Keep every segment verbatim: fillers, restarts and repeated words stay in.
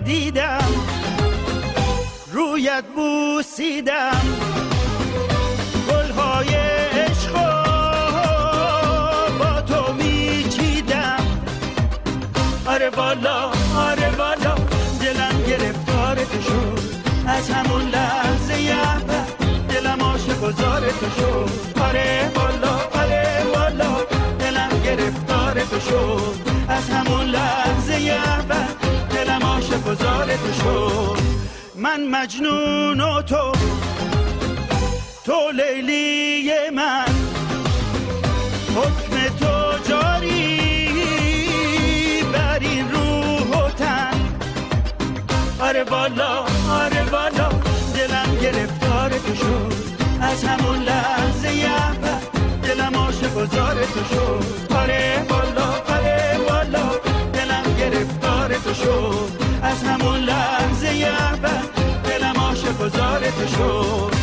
دیدم، رویت بوسیدم، گلهای عشقو با تو میچیدم. آره والا آره والا دلم گرفتار تو شد، از همون لحظه اول دلم عاشق و زار تو شد. آره والا آره والا دلم گرفتار تو شد، از همون لحظه اول دلم عاشق و زار تو شد. من مجنون و تو تو لیلی من، حکم تو جاری بر این روح و تن. آره والا آره والا دلم گرفتار تو شد، از همون لحظه اول دلم عاشق و زار تو شد. آره والا آره والا دلم گرفتار تو شد، از همون لحظه اول دلم عاشق و زار تو شد.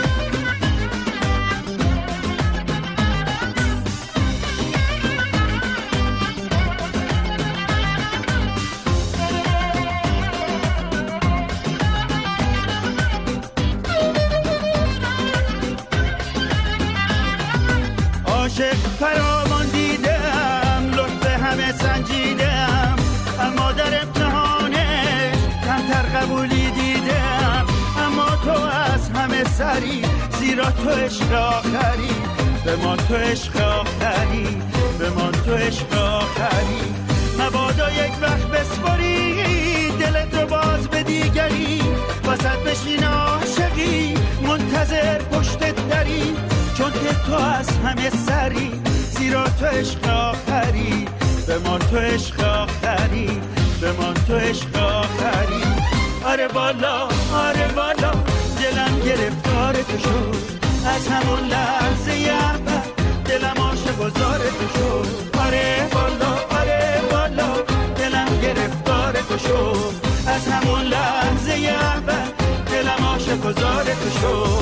عاشق فراوان دیدم، لطف همه سنجیدم، اما در امتحانش کمتر قبولی دیدم. اما تو از همه سری، زیرا تو عشق آخری، به ما تو عشق آخری، به ما تو عشق آخری. مبادا یک وقت بسپاری دلت رو باز به دیگری، واسط بشین عاشقی منتظر پشتت دری. چون که تو از همه سری، زیرا تو عشق آخری، به ما تو عشق آخری، به ما تو عشق آخری. آره والا آره والا دلم گرفتار تو شد، از همون لحظه اول دلم عاشق و زار تو شد. آره والا آره والا دلم گرفتار تو شد، از همون لحظه اول دلم عاشق و زار تو شد.